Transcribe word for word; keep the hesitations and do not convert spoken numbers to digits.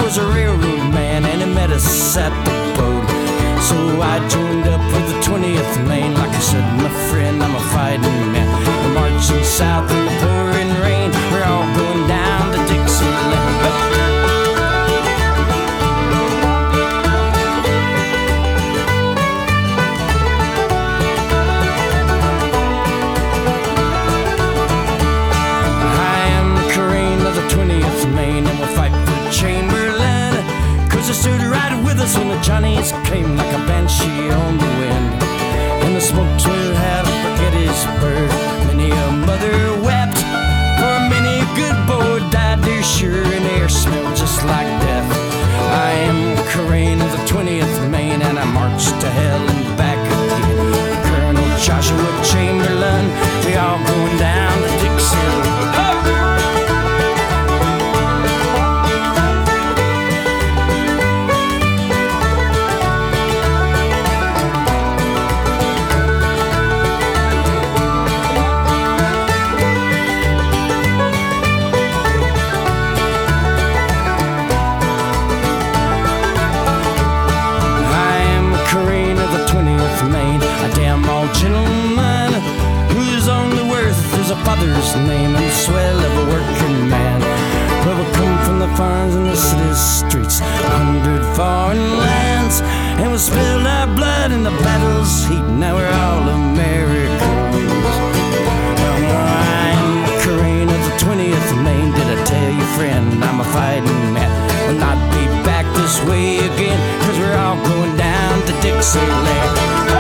was a railroad man and he met us at the boat. So I joined up with the twentieth Maine. Like I said, my friend, I'm a fighting man. We're marching south in the pouring rain. We're all going down to Dixieland. Stood right with us when the Johnnies came like a banshee on the wind. And the smokes will have forget Gettysburg. Many a mother wept, for many a good boy died there sure, and air smelled just like death. I am Crane of the twentieth Maine, and I marched to hell and back again. Colonel Joshua Chamberlain, we all going down to Dixieland. Oh! Gentleman whose only worth is a father's name and the swell of a working man. Well, we come from the farms and the city streets, a hundred foreign lands, and we spilled our blood in the battle's heat. Now we're all Americans. Well, I'm Crane of the twentieth Maine. Did I tell you, friend, I'm a fighting man? We'll not be back this way again, 'cause we're all going down to Dixieland.